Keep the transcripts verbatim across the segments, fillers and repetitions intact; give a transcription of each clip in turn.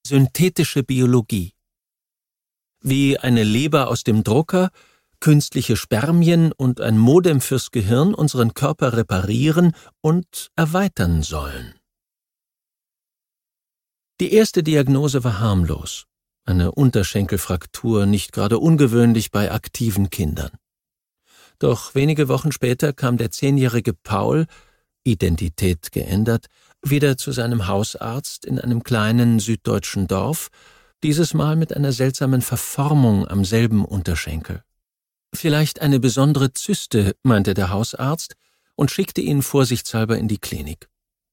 Synthetische Biologie. Wie eine Leber aus dem Drucker, künstliche Spermien und ein Modem fürs Gehirn unseren Körper reparieren und erweitern sollen. Die erste Diagnose war harmlos. Eine Unterschenkelfraktur, nicht gerade ungewöhnlich bei aktiven Kindern. Doch wenige Wochen später kam der zehnjährige Paul, Identität geändert, wieder zu seinem Hausarzt in einem kleinen süddeutschen Dorf, dieses Mal mit einer seltsamen Verformung am selben Unterschenkel. Vielleicht eine besondere Zyste, meinte der Hausarzt und schickte ihn vorsichtshalber in die Klinik.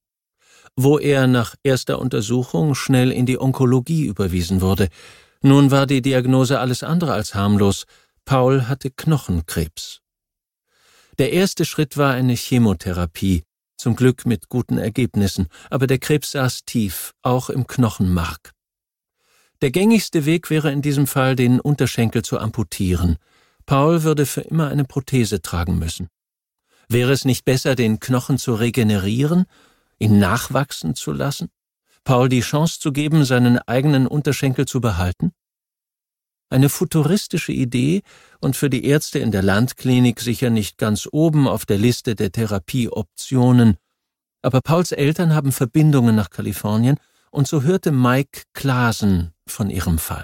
Wo er nach erster Untersuchung schnell in die Onkologie überwiesen wurde. Nun war die Diagnose alles andere als harmlos. Paul hatte Knochenkrebs. Der erste Schritt war eine Chemotherapie, zum Glück mit guten Ergebnissen, aber der Krebs saß tief, auch im Knochenmark. Der gängigste Weg wäre in diesem Fall, den Unterschenkel zu amputieren. Paul würde für immer eine Prothese tragen müssen. Wäre es nicht besser, den Knochen zu regenerieren, ihn nachwachsen zu lassen, Paul die Chance zu geben, seinen eigenen Unterschenkel zu behalten? Eine futuristische Idee und für die Ärzte in der Landklinik sicher nicht ganz oben auf der Liste der Therapieoptionen. Aber Pauls Eltern haben Verbindungen nach Kalifornien und so hörte Mike Clasen von ihrem Fall.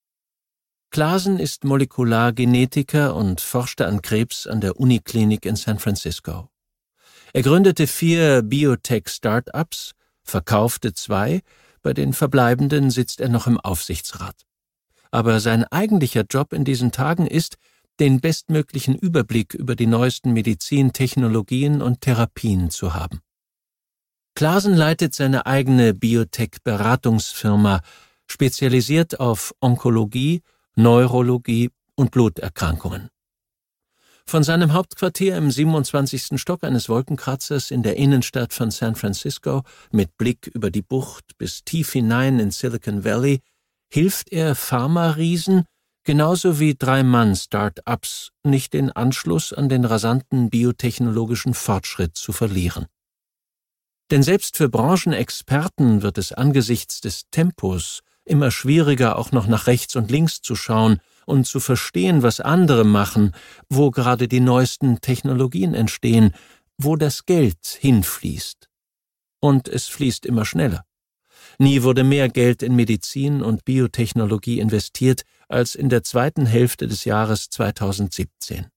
Clasen ist Molekulargenetiker und forschte an Krebs an der Uniklinik in San Francisco. Er gründete vier Biotech-Startups, verkaufte zwei, bei den verbleibenden sitzt er noch im Aufsichtsrat. Aber sein eigentlicher Job in diesen Tagen ist, den bestmöglichen Überblick über die neuesten Medizintechnologien und Therapien zu haben. Clasen leitet seine eigene Biotech-Beratungsfirma, spezialisiert auf Onkologie, Neurologie und Bluterkrankungen. Von seinem Hauptquartier im siebenundzwanzigsten Stock eines Wolkenkratzers in der Innenstadt von San Francisco mit Blick über die Bucht bis tief hinein in Silicon Valley hilft er Pharma-Riesen, genauso wie Drei-Mann-Start-ups, nicht den Anschluss an den rasanten biotechnologischen Fortschritt zu verlieren. Denn selbst für Branchenexperten wird es angesichts des Tempos immer schwieriger, auch noch nach rechts und links zu schauen und zu verstehen, was andere machen, wo gerade die neuesten Technologien entstehen, wo das Geld hinfließt. Und es fließt immer schneller. Nie wurde mehr Geld in Medizin und Biotechnologie investiert als in der zweiten Hälfte des Jahres zweitausendsiebzehn.